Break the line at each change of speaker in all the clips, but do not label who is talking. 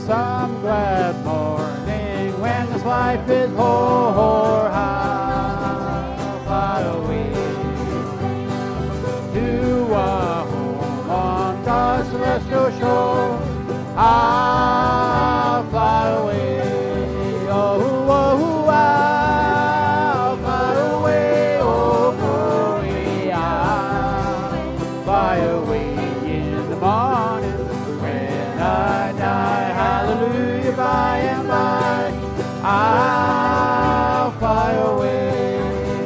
some glad morning when this life is o'er, I'll fly away to a home on God's celestial shore. I'll fly away, oh, oh, I'll fly away, oh, glory, I'll fly away in the morning when I die, hallelujah, by and by, I'll fly away.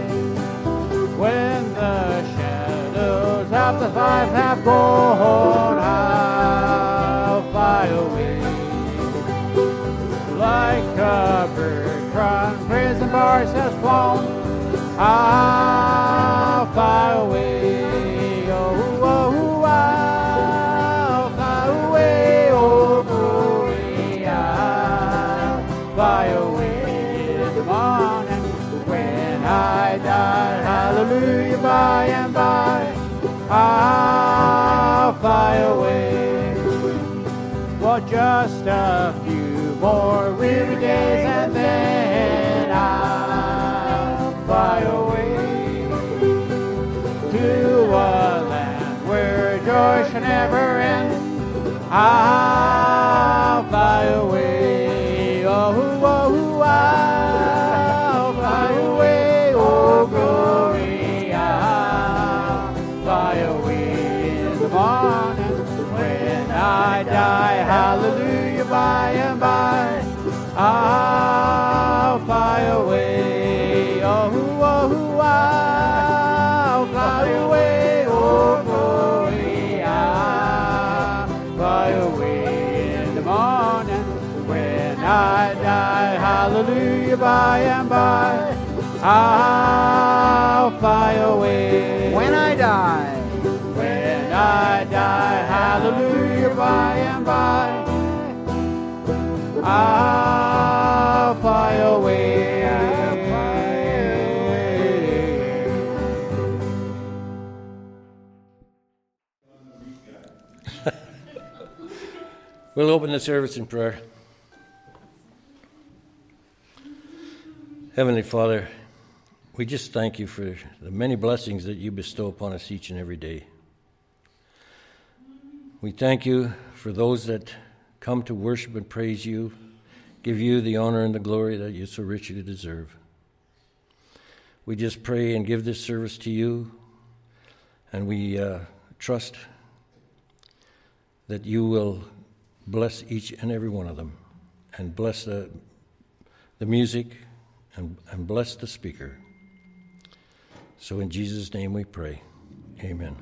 When the shadows of the life have gone, I'll fly away. Like a bird from prison bars has flown, I'll fly away, oh, oh, I'll fly away, oh, glory, I'll fly away in the morning when I die, hallelujah, by and by, I'll fly away. For just a few more weary days and then I'll fly away to a land where joy shall never end. I'll fly away, oh, oh, I'll fly away, oh, glory, I'll fly away in the morning when I die, hallelujah, by and by, I'll fly away, oh, oh, I'll fly away, oh, glory, I'll fly away in the morning when I die, hallelujah, by and by, I'll fly away.
When I die,
hallelujah, by and by, I'll fly away.
We'll open the service in prayer. Heavenly Father, we just thank you for the many blessings that you bestow upon us each and every day. We thank you for those that come to worship and praise you, give you the honor and the glory that you so richly deserve. We just pray and give this service to you, and we trust that you will bless each and every one of them, and bless the music, and bless the speaker. So in Jesus' name we pray. Amen.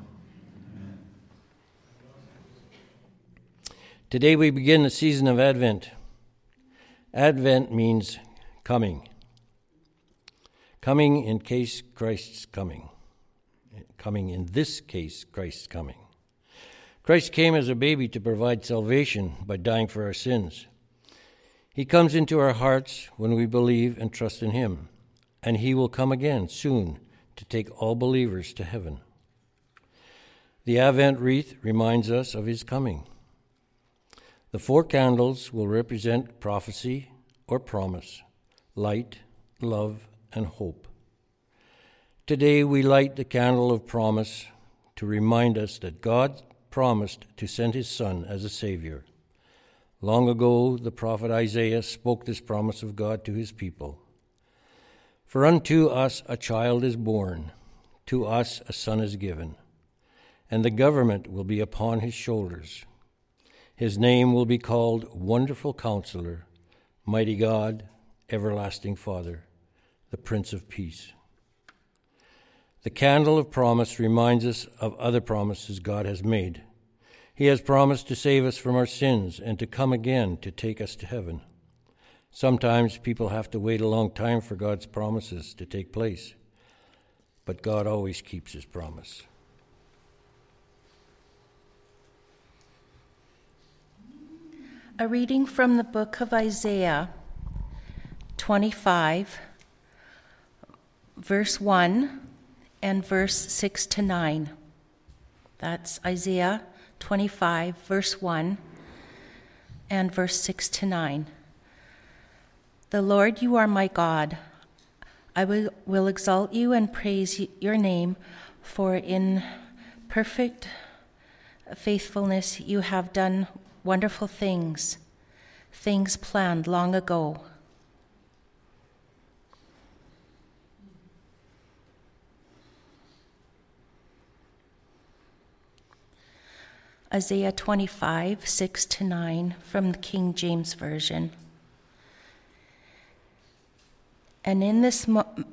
Today we begin the season of Advent. Advent means coming. Coming in case Christ's coming. Coming in this case, Christ's coming. Christ came as a baby to provide salvation by dying for our sins. He comes into our hearts when we believe and trust in him, and he will come again soon to take all believers to heaven. The Advent wreath reminds us of his coming. The 4 candles will represent prophecy or promise, light, love, and hope. Today we light the candle of promise to remind us that God promised to send his Son as a Savior. Long ago, the prophet Isaiah spoke this promise of God to his people. For unto us a child is born, to us a son is given, and the government will be upon his shoulders. His name will be called Wonderful Counselor, Mighty God, Everlasting Father, the Prince of Peace. The candle of promise reminds us of other promises God has made. He has promised to save us from our sins and to come again to take us to heaven. Sometimes people have to wait a long time for God's promises to take place, but God always keeps his promise.
A reading from the book of Isaiah 25, verse 1 and verse 6 to 9. That's Isaiah 25, verse 1. and verse 6 to 9. The Lord, you are my God. I will exalt you and praise your name, for in perfect faithfulness you have done wonderful things, things planned long ago. Isaiah 25, 6 to 9 from the King James Version. And in this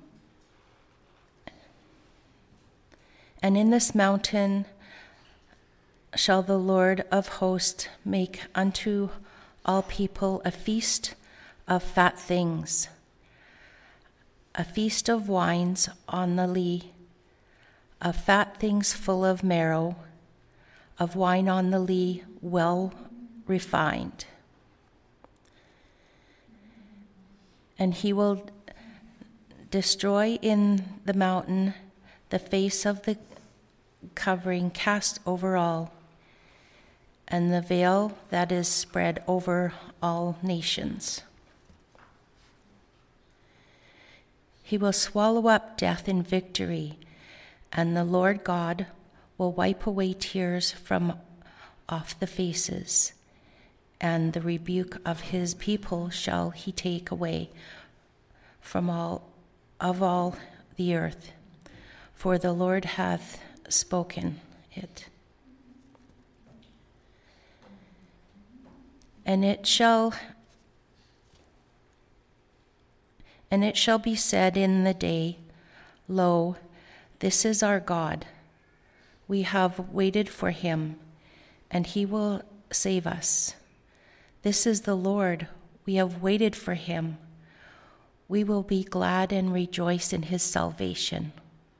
mountain shall the Lord of hosts make unto all people a feast of fat things, a feast of wines on the lea, of fat things full of marrow, of wine on the lea well refined. And he will destroy in the mountain the face of the covering cast over all, and the veil that is spread over all nations. He will swallow up death in victory, and the Lord God will wipe away tears from off the faces, and the rebuke of his people shall he take away from all the earth, for the Lord hath spoken it. And it shall be said in the day, Lo, this is our God. We have waited for him, and he will save us. This is the Lord. We have waited for him. We will be glad and rejoice in his salvation.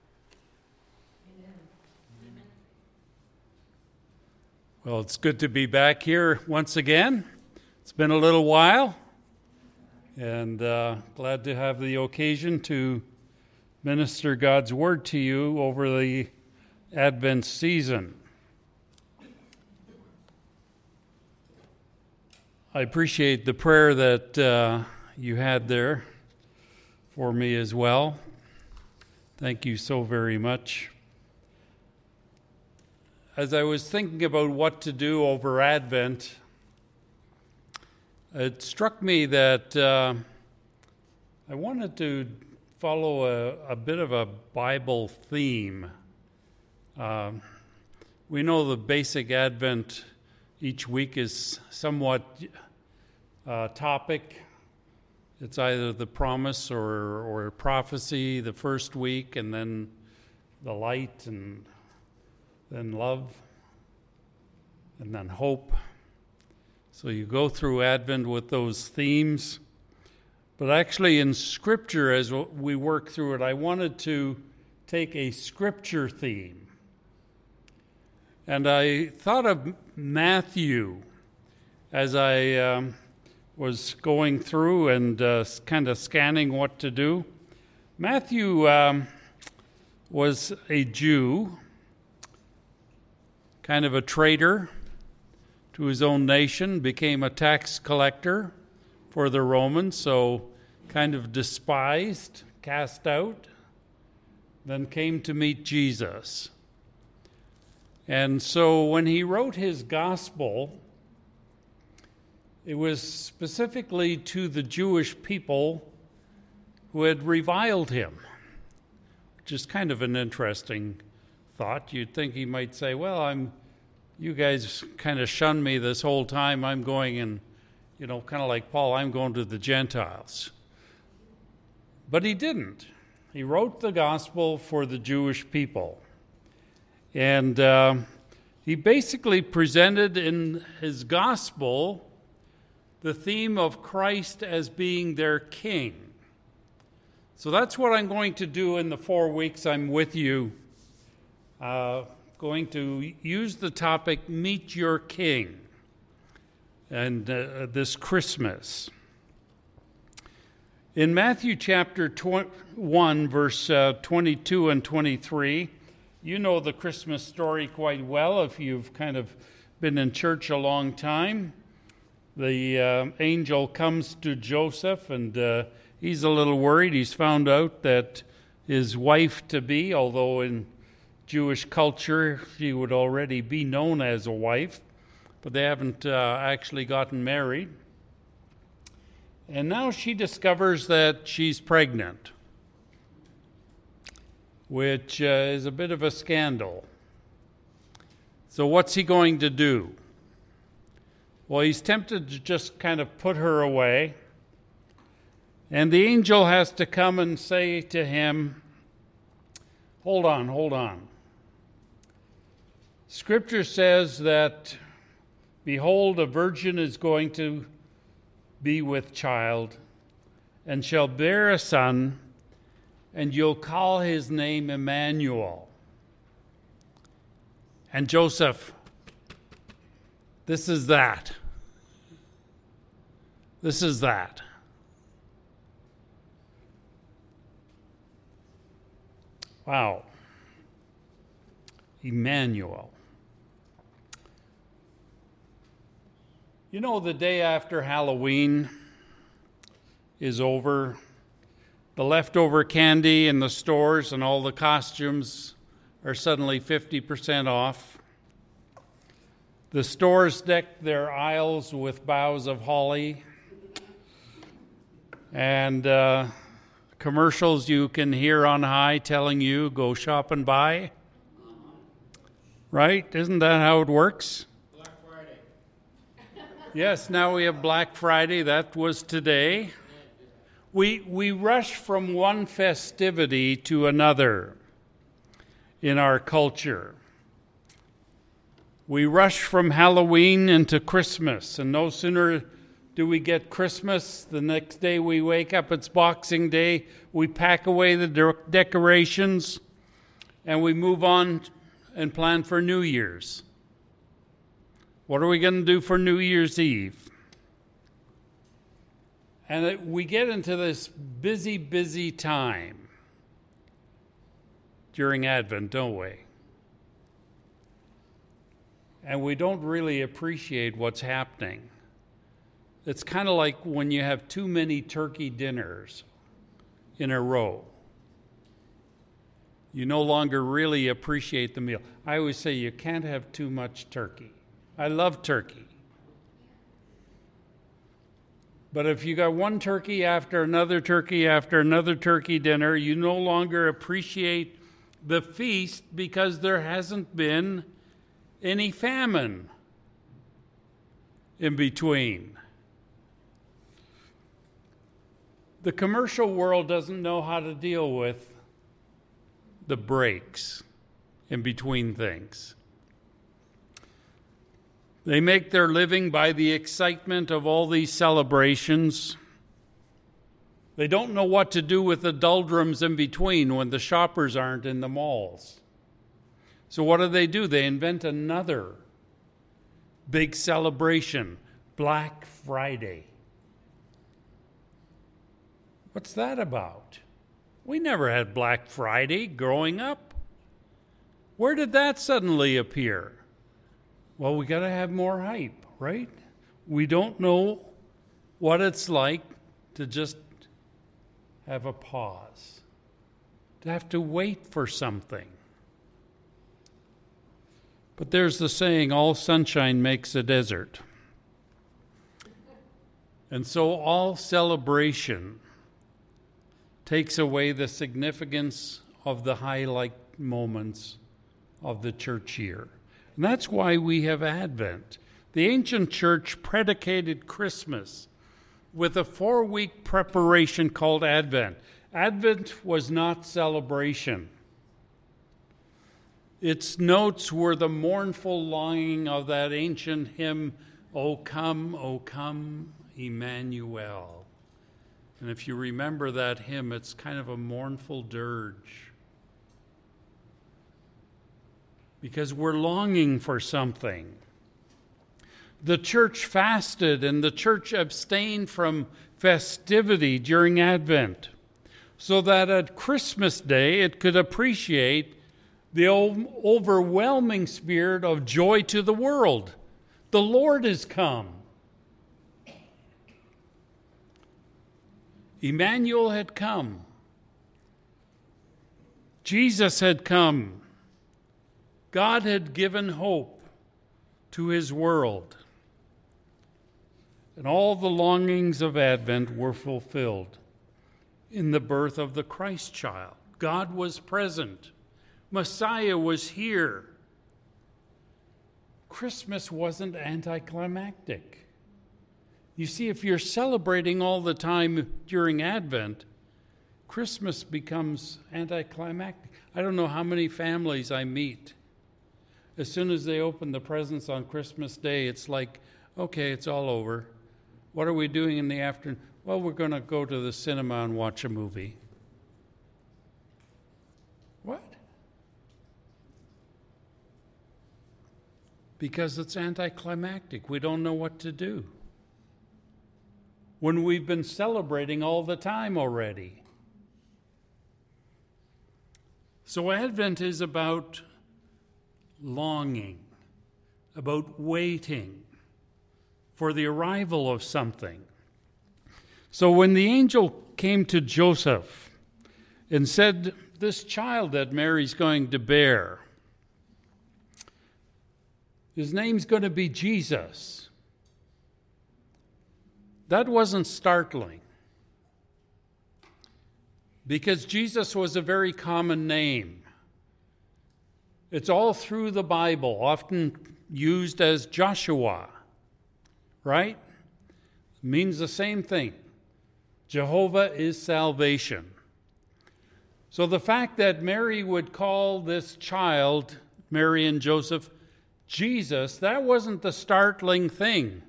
Well, it's good to be back here once again. It's been a little while, and glad to have the occasion to minister God's word to you over the Advent season. I appreciate the prayer that you had there for me as well. Thank you so very much. As I was thinking about what to do over Advent, it struck me that I wanted to follow a bit of a Bible theme. We know the basic Advent each week is somewhat topic. It's either the promise or prophecy the first week, and then the light, and then love, and then hope. So you go through Advent with those themes. But actually in Scripture, as we work through it, I wanted to take a Scripture theme. And I thought of Matthew as I was going through and kind of scanning what to do. Matthew was a Jew, kind of a traitor to his own nation, became a tax collector for the Romans, so kind of despised, cast out, then came to meet Jesus. And so when he wrote his gospel, it was specifically to the Jewish people who had reviled him, which is kind of an interesting thought. You'd think he might say, well, you guys kind of shunned me this whole time. I'm going and, kind of like Paul, I'm going to the Gentiles. But he didn't. He wrote the gospel for the Jewish people. And he basically presented in his gospel the theme of Christ as being their king. So that's what I'm going to do in the 4 weeks I'm with you. Going to use the topic, Meet Your King, and this Christmas. In Matthew chapter 1, verse 22 and 23, you know the Christmas story quite well if you've kind of been in church a long time. the angel comes to Joseph, and he's a little worried. He's found out that his wife-to-be, although in Jewish culture she would already be known as a wife, but they haven't actually gotten married. And now she discovers that she's pregnant, which is a bit of a scandal. So what's he going to do? Well, he's tempted to just kind of put her away. And the angel has to come and say to him, hold on. Scripture says that, behold, a virgin is going to be with child and shall bear a son, and you'll call his name Emmanuel. And Joseph, this is that. Wow. Emmanuel. You know, the day after Halloween is over, the leftover candy in the stores and all the costumes are suddenly 50% off. The stores deck their aisles with boughs of holly, and commercials you can hear on high telling you, go shop and buy. Right? Isn't that how it works?
Black Friday.
Yes, now we have Black Friday. That was today. We rush from one festivity to another in our culture. We rush from Halloween into Christmas, and no sooner do we get Christmas, the next day we wake up, it's Boxing Day, we pack away the decorations, and we move on and plan for New Year's. What are we going to do for New Year's Eve? And we get into this busy time during Advent, don't we? And we don't really appreciate what's happening. It's kind of like when you have too many turkey dinners in a row. You no longer really appreciate the meal. I always say you can't have too much turkey. I love turkey. But if you got one turkey after another turkey dinner, you no longer appreciate the feast because there hasn't been any famine in between. The commercial world doesn't know how to deal with the breaks in between things. They make their living by the excitement of all these celebrations. They don't know what to do with the doldrums in between when the shoppers aren't in the malls. So what do? They invent another big celebration, Black Friday. What's that about? We never had Black Friday growing up. Where did that suddenly appear? Well, we got to have more hype, right? We don't know what it's like to just have a pause, to have to wait for something. But there's the saying, all sunshine makes a desert. And so all celebration takes away the significance of the highlight moments of the church year. And that's why we have Advent. The ancient church predicated Christmas with a 4-week preparation called Advent. Advent was not celebration. Its notes were the mournful longing of that ancient hymn, O come, Emmanuel. And if you remember that hymn, it's kind of a mournful dirge. Because we're longing for something. The church fasted and the church abstained from festivity during Advent, so that at Christmas Day it could appreciate the overwhelming spirit of joy to the world. The Lord is come. Emmanuel had come. Jesus had come. God had given hope to his world. And all the longings of Advent were fulfilled in the birth of the Christ child. God was present. Messiah was here. Christmas wasn't anticlimactic. You see, if you're celebrating all the time during Advent, Christmas becomes anticlimactic. I don't know how many families I meet. As soon as they open the presents on Christmas Day, it's like, okay, it's all over. What are we doing in the afternoon? Well, we're going to go to the cinema and watch a movie. What? Because it's anticlimactic. We don't know what to do when we've been celebrating all the time already. So Advent is about longing, about waiting for the arrival of something. So when the angel came to Joseph and said, this child that Mary's going to bear, his name's going to be Jesus, that wasn't startling, because Jesus was a very common name. It's all through the Bible, often used as Joshua, right? It means the same thing. Jehovah is salvation. So the fact that Mary would call this child, Mary and Joseph, Jesus, that wasn't the startling thing,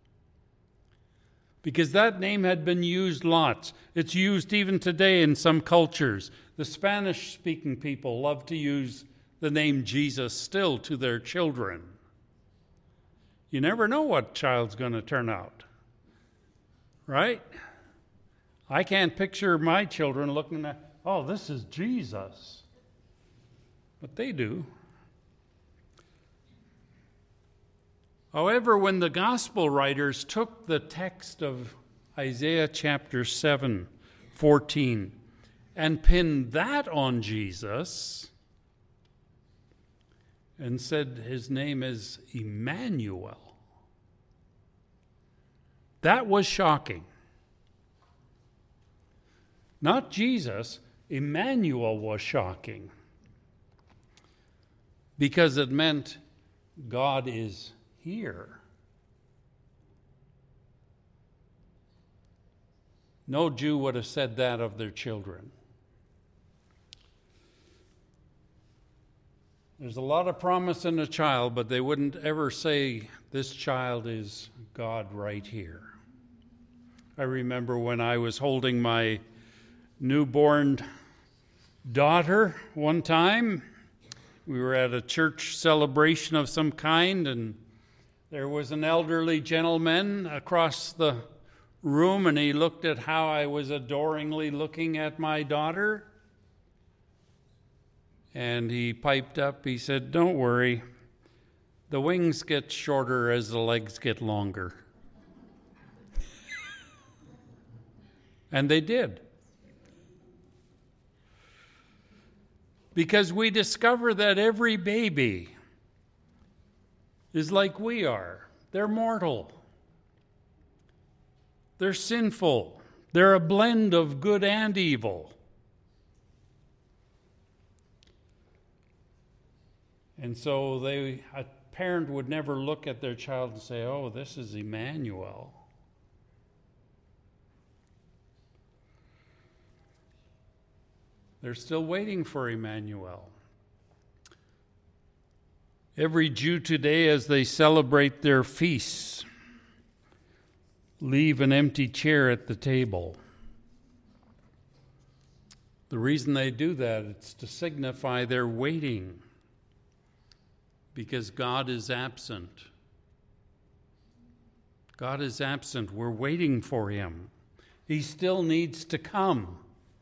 because that name had been used lots. It's used even today in some cultures. The Spanish-speaking people love to use the name Jesus still to their children. You never know what child's going to turn out, right? I can't picture my children looking at, oh, this is Jesus. But they do. However, when the gospel writers took the text of Isaiah chapter 7:14 and pinned that on Jesus and said his name is Emmanuel, that was shocking. Not Jesus, Emmanuel was shocking, because it meant God is here. No Jew would have said that of their children. There's a lot of promise in a child, but they wouldn't ever say, this child is God right here. I remember when I was holding my newborn daughter one time. We were at a church celebration of some kind, and there was an elderly gentleman across the room, and he looked at how I was adoringly looking at my daughter. And he piped up, he said, don't worry, the wings get shorter as the legs get longer. And they did. Because we discover that every baby is like we are. They're mortal. They're sinful. They're a blend of good and evil. And so a parent would never look at their child and say, oh, this is Emmanuel. They're still waiting for Emmanuel. Every Jew today, as they celebrate their feasts, leave an empty chair at the table. The reason they do that is to signify they're waiting, because God is absent. God is absent. We're waiting for him. He still needs to come.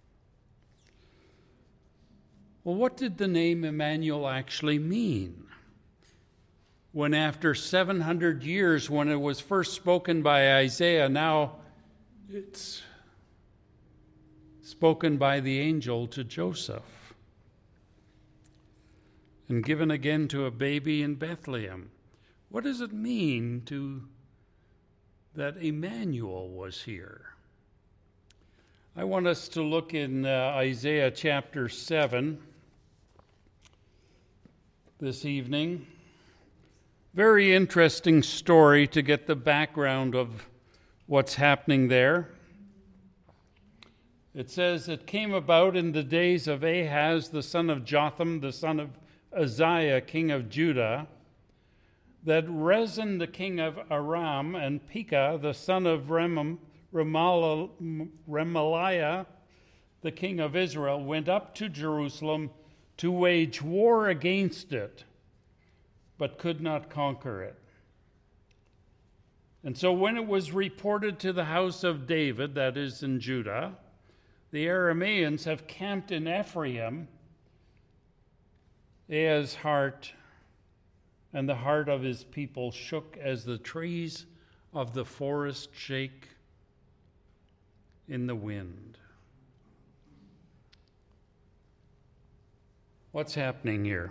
Well, what did the name Emmanuel actually mean? When after 700 years, when it was first spoken by Isaiah, now it's spoken by the angel to Joseph and given again to a baby in Bethlehem. What does it mean that Emmanuel was here? I want us to look in Isaiah chapter 7 this evening. Very interesting story to get the background of what's happening there. It says, it came about in the days of Ahaz, the son of Jotham, the son of Uzziah, king of Judah, that Rezin, the king of Aram, and Pekah, the son of Remaliah, the king of Israel, went up to Jerusalem to wage war against it, but could not conquer it. And so when it was reported to the house of David, that is in Judah, the Arameans have camped in Ephraim, Ahaz's heart and the heart of his people shook as the trees of the forest shake in the wind. What's happening here?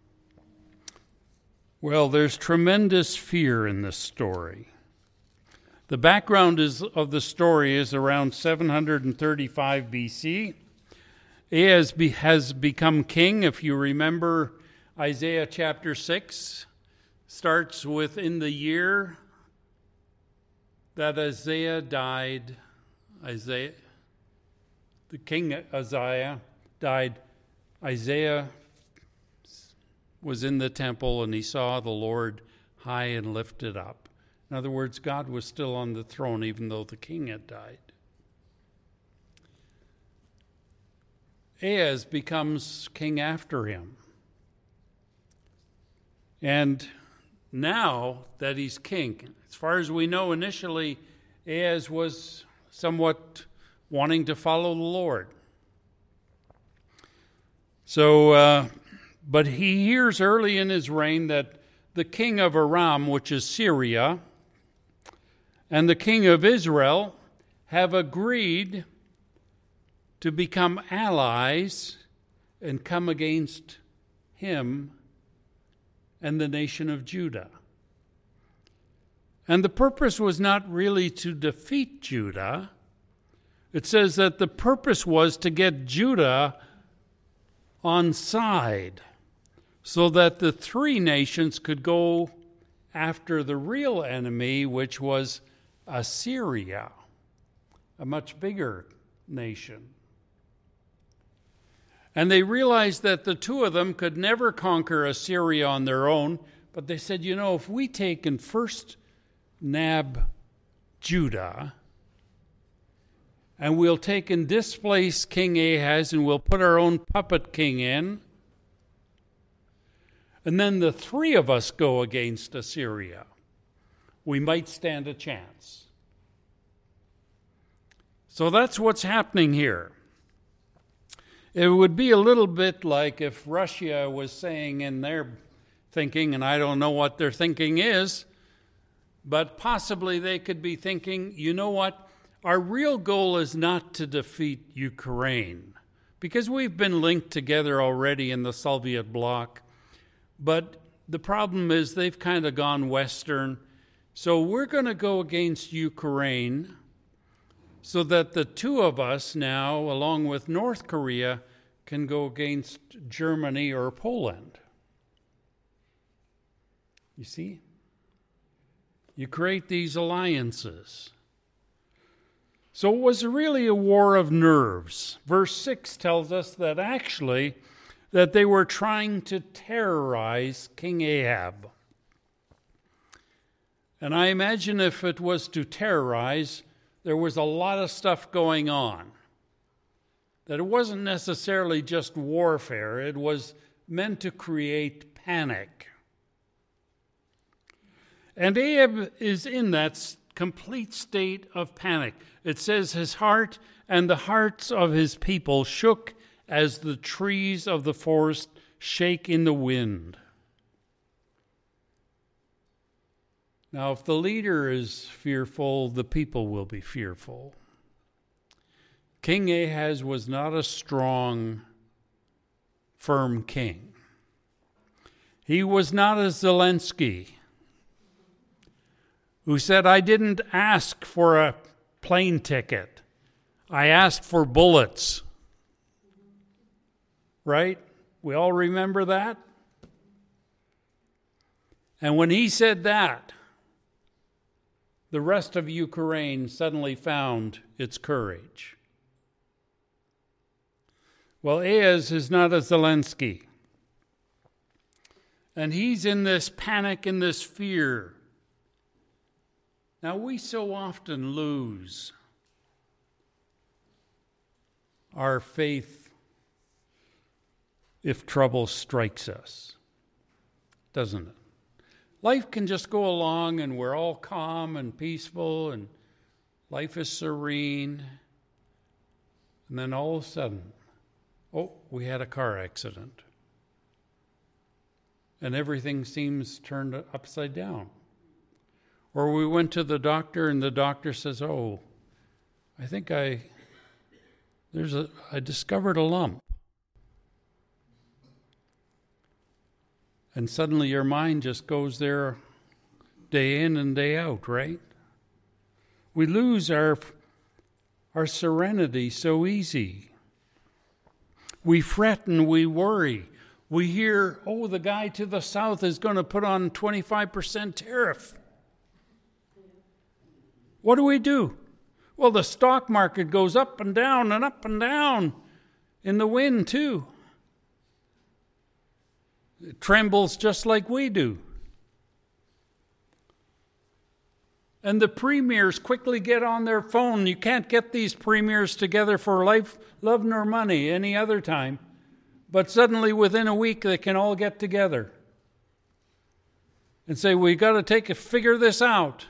Well, there's tremendous fear in this story. The background of the story is around 735 BC. Ahaz has become king. If you remember, Isaiah chapter 6 starts with, in the year that Uzziah died, the king Uzziah died, Isaiah was in the temple and he saw the Lord high and lifted up. In other words, God was still on the throne even though the king had died. Ahaz becomes king after him. And now that he's king, as far as we know, initially Ahaz was somewhat wanting to follow the Lord. So, but he hears early in his reign that the king of Aram, which is Syria, and the king of Israel have agreed to become allies and come against him and the nation of Judah. And the purpose was not really to defeat Judah. It says that the purpose was to get Judah on side so that the three nations could go after the real enemy, which was Assyria, a much bigger nation. And they realized that the two of them could never conquer Assyria on their own, but they said, if we take and first nab Judah, and we'll take and displace King Ahaz, and we'll put our own puppet king in, and then the three of us go against Assyria, we might stand a chance. So that's what's happening here. It would be a little bit like if Russia was saying in their thinking, and I don't know what their thinking is, but possibly they could be thinking, you know what? Our real goal is not to defeat Ukraine, because we've been linked together already in the Soviet bloc. But the problem is they've kind of gone Western. So we're going to go against Ukraine so that the two of us now, along with North Korea, can go against Germany or Poland. You see? You create these alliances. So it was really a war of nerves. Verse 6 tells us that actually that they were trying to terrorize King Ahab. And I imagine if it was to terrorize, there was a lot of stuff going on. That it wasn't necessarily just warfare, it was meant to create panic. And Ahab is in that complete state of panic. It says his heart and the hearts of his people shook as the trees of the forest shake in the wind. Now, if the leader is fearful, the people will be fearful. King Ahaz was not a strong, firm king. He was not a Zelensky who said, I didn't ask for a plane ticket. I asked for bullets. Right? We all remember that? And when he said that, the rest of Ukraine suddenly found its courage. Well, Ahaz is not a Zelensky. And he's in this panic and this fear. Now, we so often lose our faith if trouble strikes us, doesn't it? Life can just go along and we're all calm and peaceful and life is serene. And then all of a sudden, we had a car accident. And everything seems turned upside down. Or we went to the doctor and the doctor says, I think I discovered a lump. And suddenly your mind just goes there day in and day out, right? We lose our serenity so easy. We fret and we worry. We hear, the guy to the south is going to put on 25% tariff. What do? Well, the stock market goes up and down in the wind too. It trembles just like we do. And the premiers quickly get on their phone. You can't get these premiers together for life, love, nor money any other time. But suddenly, within a week, they can all get together and say, we got to figure this out.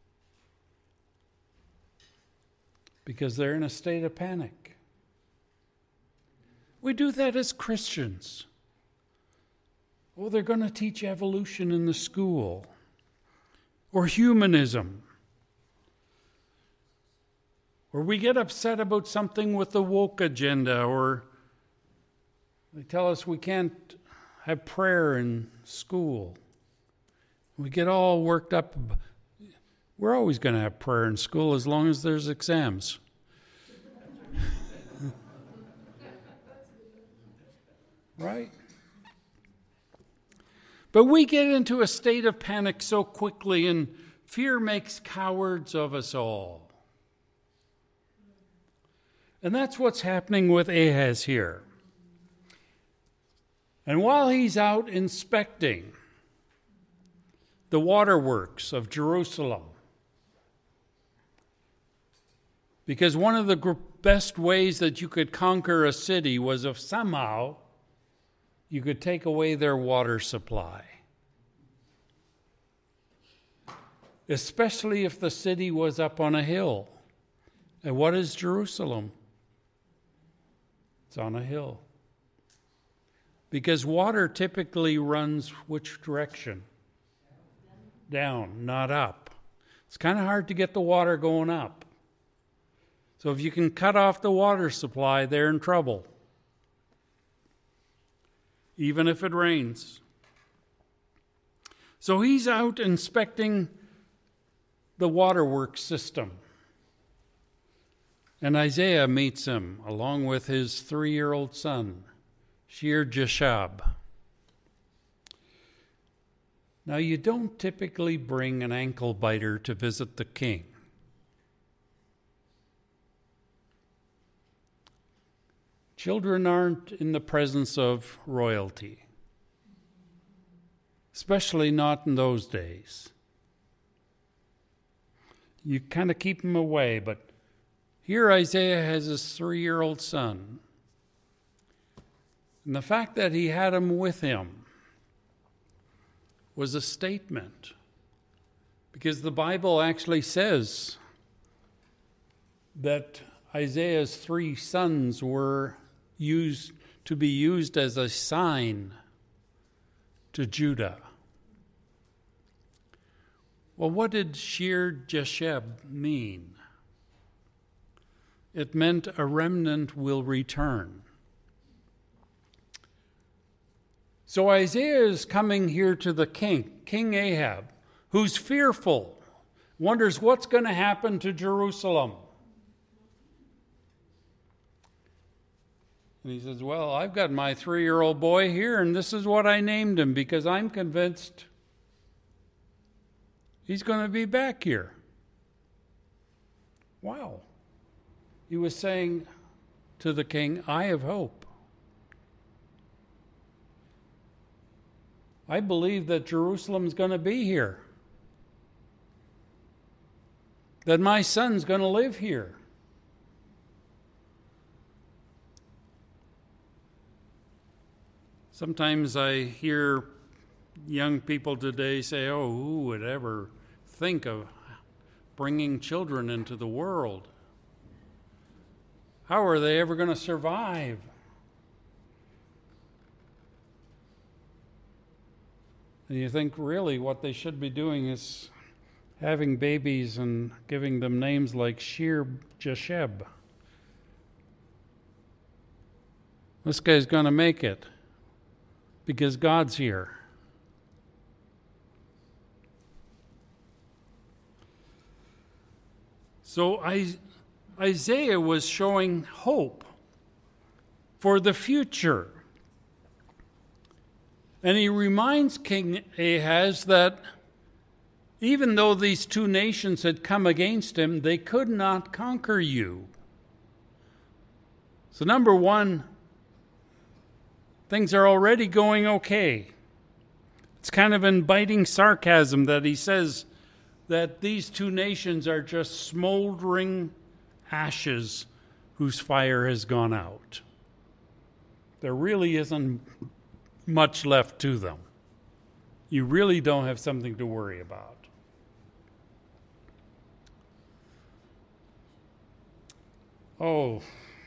Because they're in a state of panic. We do that as Christians. They're going to teach evolution in the school. Or humanism. Or we get upset about something with the woke agenda, or they tell us we can't have prayer in school. We get all worked up. We're always going to have prayer in school as long as there's exams. Right? But we get into a state of panic so quickly, and fear makes cowards of us all. And that's what's happening with Ahaz here. And while he's out inspecting the waterworks of Jerusalem, because one of the best ways that you could conquer a city was if somehow you could take away their water supply. Especially if the city was up on a hill. And what is Jerusalem? It's on a hill. Because water typically runs which direction? Down, not up. It's kind of hard to get the water going up. So if you can cut off the water supply, they're in trouble. Even if it rains. So he's out inspecting the waterworks system. And Isaiah meets him along with his 3-year-old son, Shear-Jashub. Now, you don't typically bring an ankle biter to visit the king. Children aren't in the presence of royalty, especially not in those days. You kind of keep them away, but here Isaiah has his 3-year-old son. And the fact that he had him with him was a statement, because the Bible actually says that Isaiah's 3 sons were used as a sign to Judah. Well, what did Shear-Jashub mean? it meant a remnant will return. So Isaiah is coming here to the king, King Ahab, who's fearful, wonders what's going to happen to Jerusalem. And he says, well, I've got my 3-year-old boy here, and this is what I named him because I'm convinced he's going to be back here. Wow. He was saying to the king, I have hope. I believe that Jerusalem's going to be here. That my son's going to live here. Sometimes I hear young people today say, oh, who would ever think of bringing children into the world? How are they ever going to survive? And you think really what they should be doing is having babies and giving them names like Shir Jasheb. This guy's going to make it because God's here. So Isaiah was showing hope for the future. And he reminds King Ahaz that even though these two nations had come against him, they could not conquer you. So number one, things are already going okay. It's kind of in biting sarcasm that he says that these two nations are just smoldering ashes whose fire has gone out. There really isn't much left to them. You really don't have something to worry about. Oh,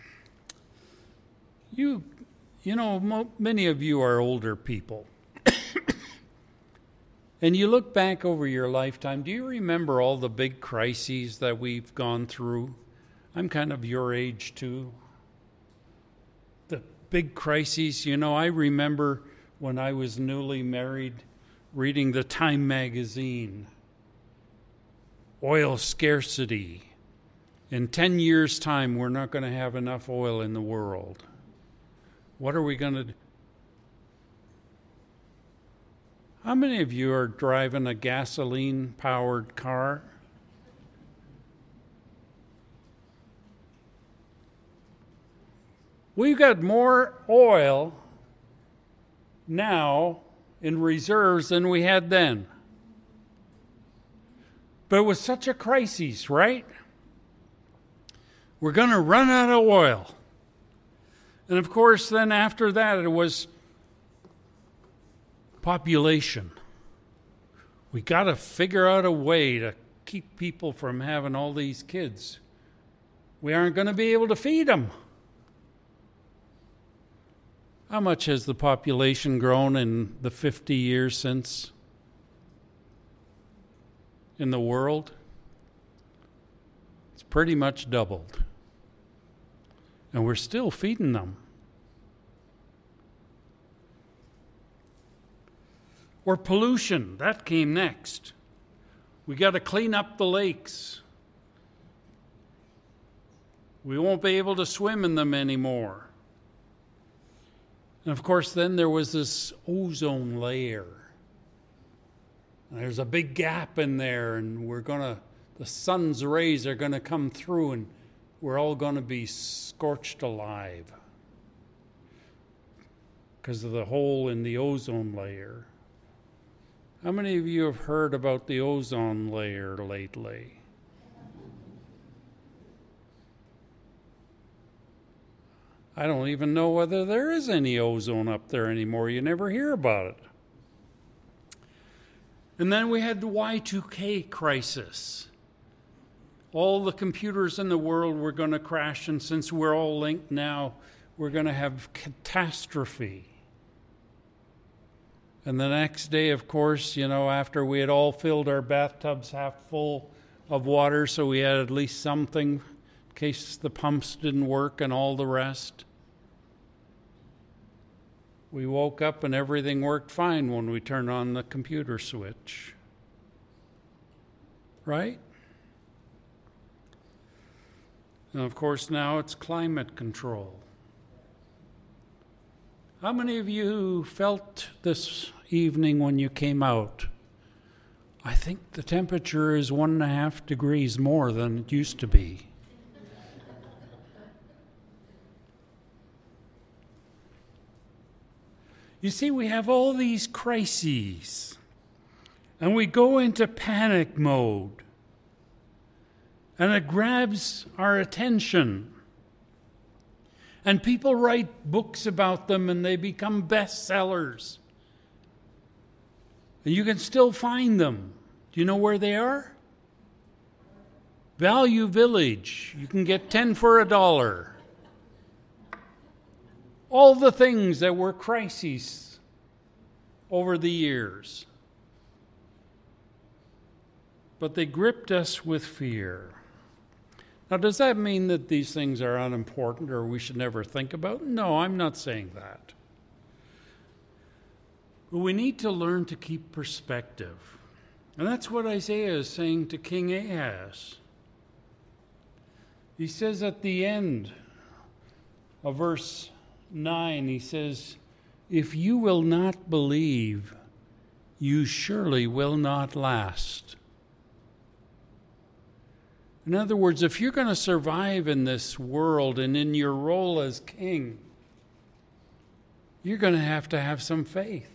you know, many of you are older people. And you look back over your lifetime, do you remember all the big crises that we've gone through? I'm kind of your age too. The big crises, I remember when I was newly married reading the Time magazine. Oil scarcity. In 10 years' time, we're not going to have enough oil in the world. What are we going to do? How many of you are driving a gasoline-powered car? We've got more oil now in reserves than we had then. But it was such a crisis, right? We're going to run out of oil. And of course, then after that, it was population. We got to figure out a way to keep people from having all these kids. We aren't going to be able to feed them. How much has the population grown in the 50 years since in the world? It's pretty much doubled. And we're still feeding them. Or pollution, that came next. We got to clean up the lakes. We won't be able to swim in them anymore. And of course, then there was this ozone layer. There's a big gap in there, and the sun's rays are going to come through, and we're all going to be scorched alive because of the hole in the ozone layer. How many of you have heard about the ozone layer lately? I don't even know whether there is any ozone up there anymore. You never hear about it. And then we had the Y2K crisis. All the computers in the world were going to crash, and since we're all linked now, we're going to have catastrophe. And the next day, of course, after we had all filled our bathtubs half full of water, so we had at least something in case the pumps didn't work and all the rest. We woke up and everything worked fine when we turned on the computer switch. Right? And of course now it's climate control. How many of you felt this evening when you came out? I think the temperature is 1.5 degrees more than it used to be. You see, we have all these crises, and we go into panic mode, and it grabs our attention. And people write books about them, and they become bestsellers. And you can still find them. Do you know where they are? Value Village. You can get 10 for $1. All the things that were crises over the years. But they gripped us with fear. Now, does that mean that these things are unimportant or we should never think about them? No, I'm not saying that. But we need to learn to keep perspective. And that's what Isaiah is saying to King Ahaz. He says at the end of verse 9, he says, "If you will not believe, you surely will not last." In other words, if you're going to survive in this world and in your role as king, you're going to have some faith.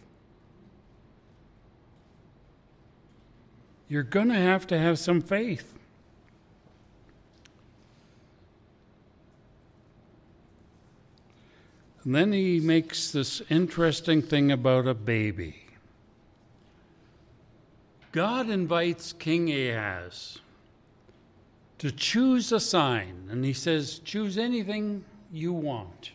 You're going to have some faith. And then he makes this interesting thing about a baby. God invites King Ahaz to choose a sign, and he says, choose anything you want.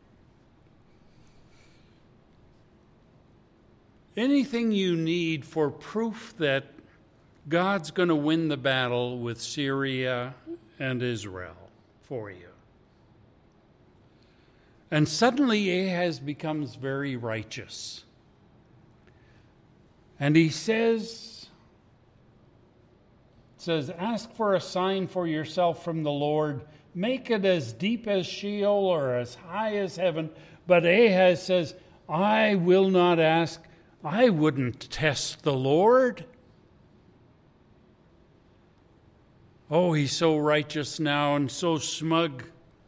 Anything you need for proof that God's going to win the battle with Syria and Israel for you. And suddenly Ahaz becomes very righteous. And he says, ask for a sign for yourself from the Lord. Make it as deep as Sheol or as high as heaven. But Ahaz says, I will not ask. I wouldn't test the Lord. Oh, he's so righteous now and so smug.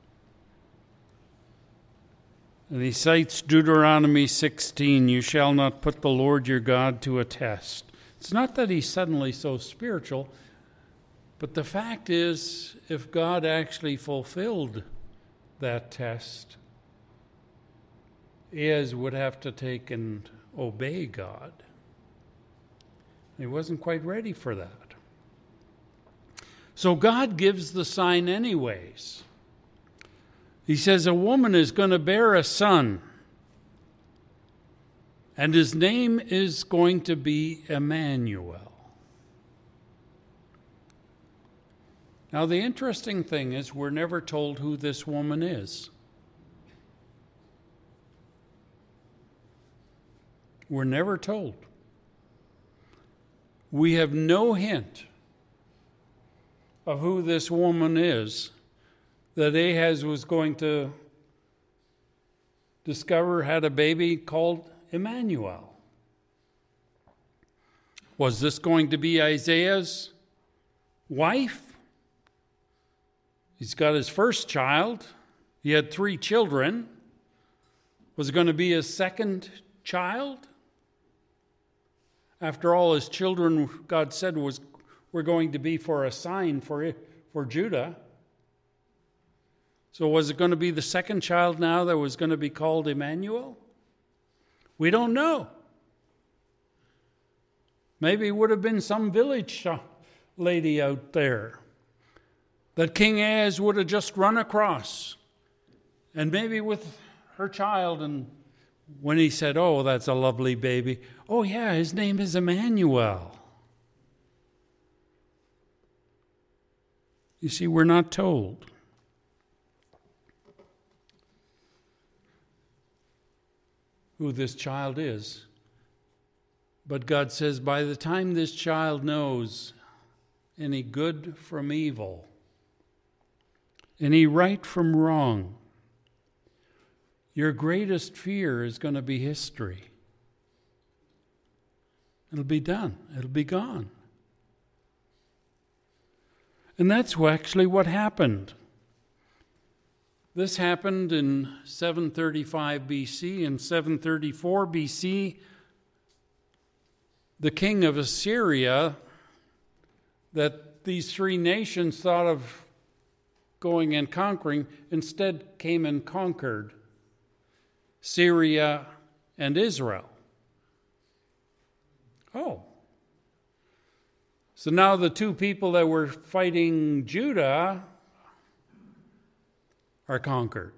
And he cites Deuteronomy 16, you shall not put the Lord your God to a test. It's not that he's suddenly so spiritual, but the fact is, if God actually fulfilled that test, Ahaz would have to take and obey God. He wasn't quite ready for that. So God gives the sign anyways. He says a woman is going to bear a son, and his name is going to be Emmanuel. Now, the interesting thing is we're never told who this woman is. We're never told. We have no hint of who this woman is that Ahaz was going to discover had a baby called Emmanuel. Was this going to be Isaiah's wife? He's got his first child. He had 3 children. Was it going to be his second child? After all, his children, God said, were going to be for a sign for Judah. So was it going to be the second child now that was going to be called Emmanuel? We don't know. Maybe it would have been some village lady out there that King Ahaz would have just run across. And maybe with her child, and when he said, oh, that's a lovely baby. Oh, yeah, his name is Emmanuel. You see, we're not told. who this child is. But God says, by the time this child knows any good from evil, any right from wrong, your greatest fear is going to be history. It'll be done. It'll be gone. And that's actually what happened. This happened in 735 BC. In 734 BC, the king of Assyria, that these three nations thought of going and conquering, instead came and conquered Syria and Israel. Oh. So now the two people that were fighting Judah are conquered.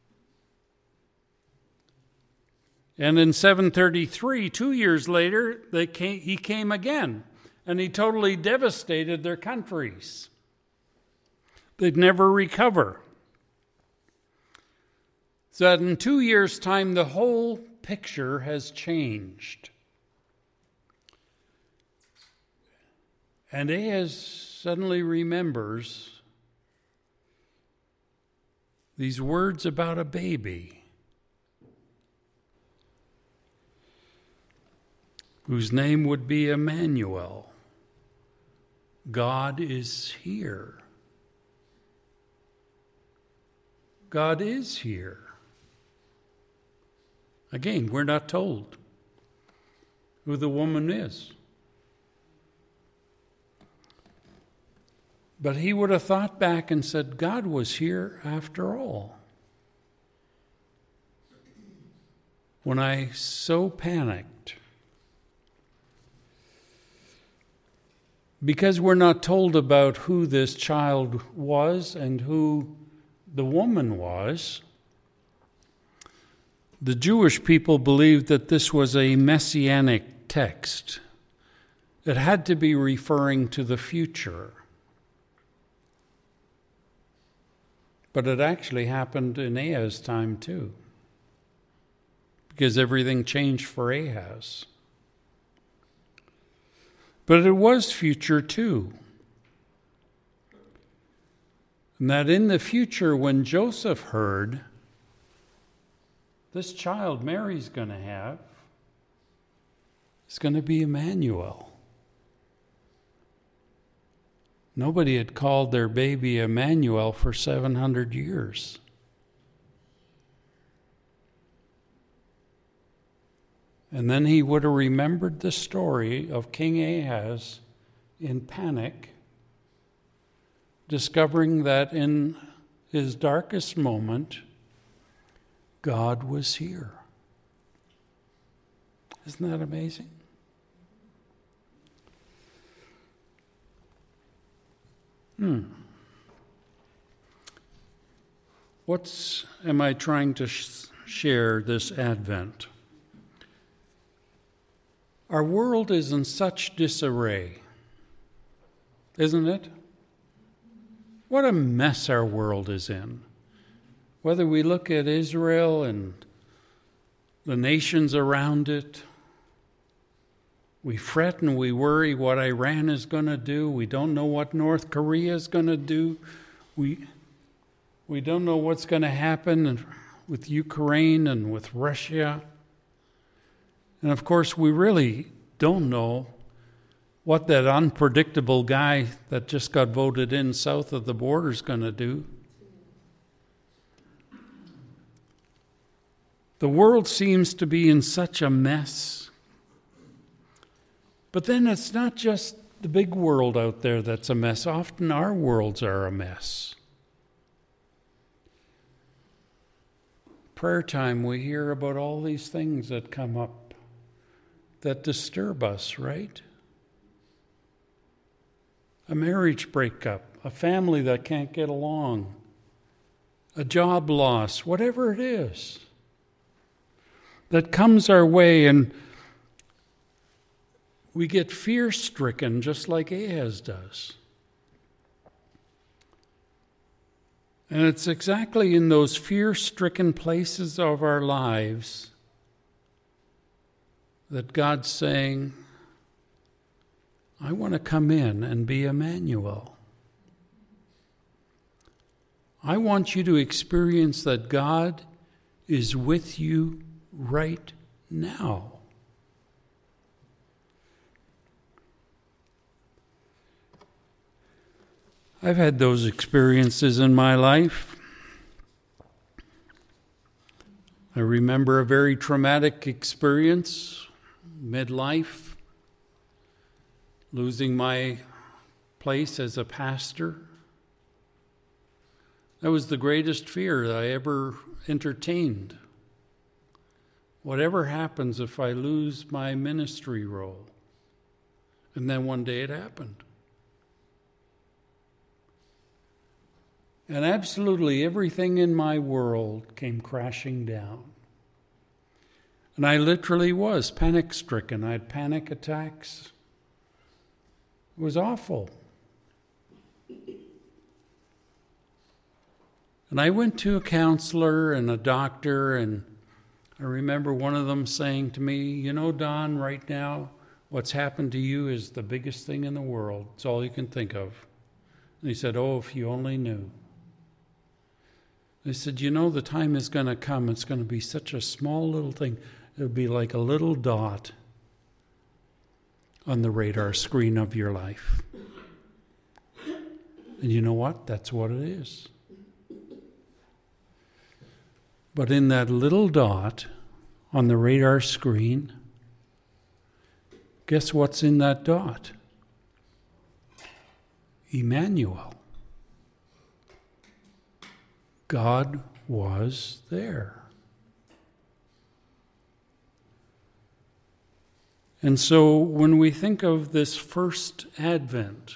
And in 733, 2 years later, he came again, and he totally devastated their countries. They'd never recover. So that in 2 years' time, the whole picture has changed. And Ahaz suddenly remembers these words about a baby whose name would be Emmanuel. God is here. God is here. Again, we're not told who the woman is. But he would have thought back and said, God was here after all. When I so panicked. Because we're not told about who this child was and who the woman was, the Jewish people believed that this was a messianic text. It had to be referring to the future. But it actually happened in Ahaz's time too, because everything changed for Ahaz. But it was future too. And that in the future, when Joseph heard this child Mary's going to have is going to be Emmanuel. Nobody had called their baby Emmanuel for 700 years. And then he would have remembered the story of King Ahaz in panic, discovering that in his darkest moment, God was here. Isn't that amazing? What am I trying to share this Advent? Our world is in such disarray, isn't it? What a mess our world is in. Whether we look at Israel and the nations around it, we fret and we worry what Iran is going to do. We don't know what North Korea is going to do. We don't know what's going to happen with Ukraine and with Russia. And of course, we really don't know what that unpredictable guy that just got voted in south of the border is going to do. The world seems to be in such a mess. But then it's not just the big world out there that's a mess. Often our worlds are a mess. Prayer time, we hear about all these things that come up that disturb us, right? A marriage breakup, a family that can't get along, a job loss, whatever it is that comes our way, and we get fear-stricken just like Ahaz does. And it's exactly in those fear-stricken places of our lives that God's saying, I want to come in and be Emmanuel. I want you to experience that God is with you right now. I've had those experiences in my life. I remember a very traumatic experience, midlife, losing my place as a pastor. That was the greatest fear that I ever entertained. Whatever happens if I lose my ministry role? And then one day it happened. And absolutely everything in my world came crashing down. And I literally was panic-stricken. I had panic attacks. It was awful. And I went to a counselor and a doctor, and I remember one of them saying to me, you know, Don, right now, what's happened to you is the biggest thing in the world. It's all you can think of. And he said, oh, if you only knew. I said, you know, the time is going to come. It's going to be such a small little thing. It'll be like a little dot on the radar screen of your life. And you know what? That's what it is. But in that little dot on the radar screen, guess what's in that dot? Emmanuel. God was there. And so when we think of this first advent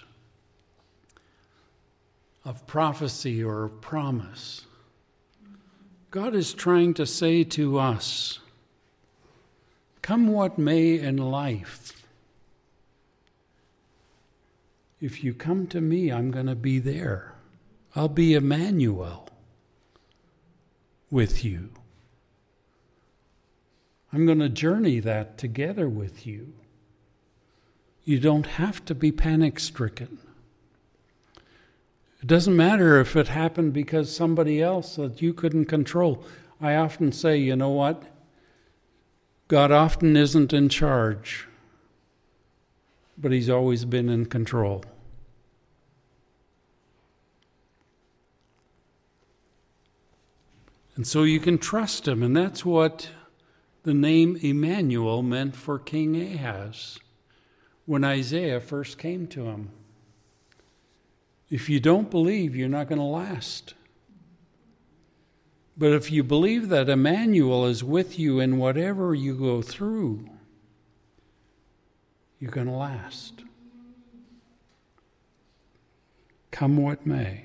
of prophecy or promise, God is trying to say to us, come what may in life, if you come to me, I'm going to be there. I'll be Emmanuel with you. I'm going to journey that together with you. You don't have to be panic-stricken. It doesn't matter if it happened because somebody else that you couldn't control. I often say, you know what? God often isn't in charge, but he's always been in control. And so you can trust him, and that's what the name Emmanuel meant for King Ahaz when Isaiah first came to him. If you don't believe, you're not going to last. But if you believe that Emmanuel is with you in whatever you go through, you're going to last. Come what may.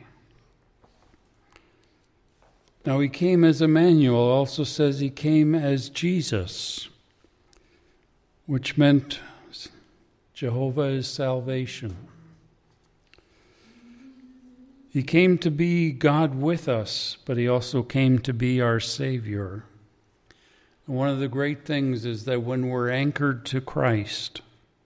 Now, he came as Emmanuel, also says he came as Jesus, which meant Jehovah is salvation. He came to be God with us, but he also came to be our Savior. And one of the great things is that when we're anchored to Christ,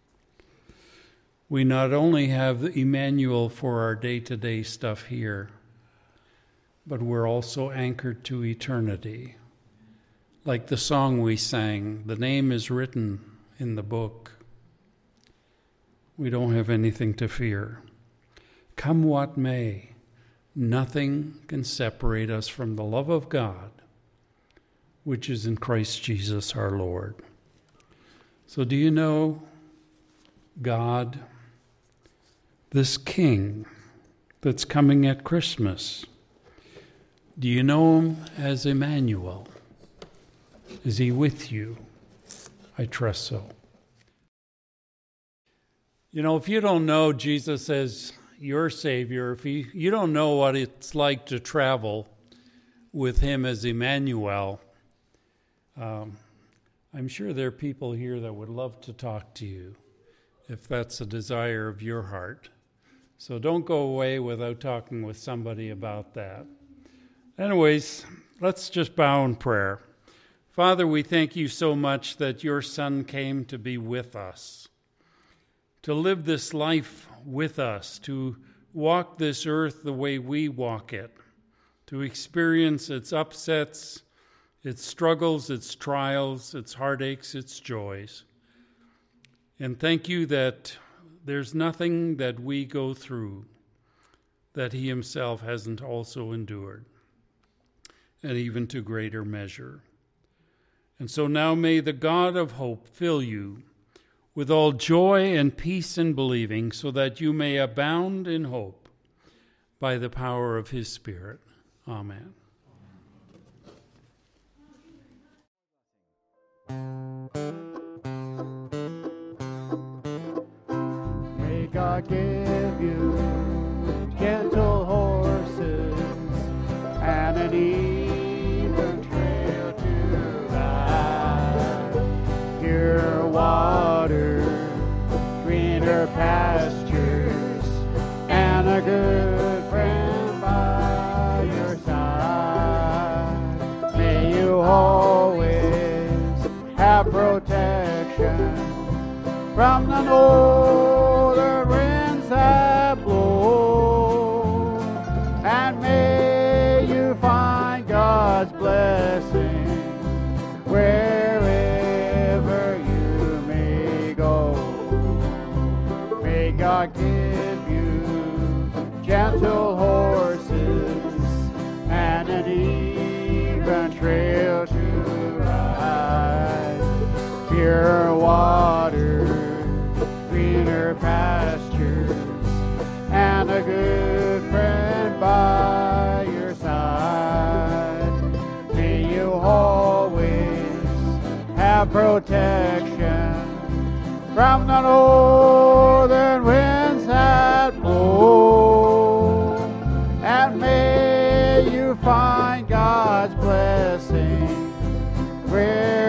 we not only have Emmanuel for our day-to-day stuff here, but we're also anchored to eternity. Like the song we sang, the name is written in the book. We don't have anything to fear. Come what may, nothing can separate us from the love of God, which is in Christ Jesus our Lord. So do you know God, this King that's coming at Christmas? Do you know him as Emmanuel? Is he with you? I trust so. You know, if you don't know Jesus as your Savior, if you don't know what it's like to travel with him as Emmanuel, I'm sure there are people here that would love to talk to you if that's a desire of your heart. So don't go away without talking with somebody about that. Anyways, let's just bow in prayer. Father, we thank you so much that your Son came to be with us, to live this life with us, to walk this earth the way we walk it, to experience its upsets, its struggles, its trials, its heartaches, its joys. And thank you that there's nothing that we go through that he himself hasn't also endured, and even to greater measure. And so now may the God of hope fill you with all joy and peace in believing, so that you may abound in hope by the power of his Spirit. Amen.
May God give you gentle horses and an even trail to ride, pure water, greener pastures, and a good friend by your side. May you always have protection from the northern winds that blow, and may you find God's blessing wherever you may go. May God give you gentle horses and an even trail to ride, pure water, greener pastures, and a good friend by your side. May you always have protection from the northern winds that blow, and may you find God's blessing where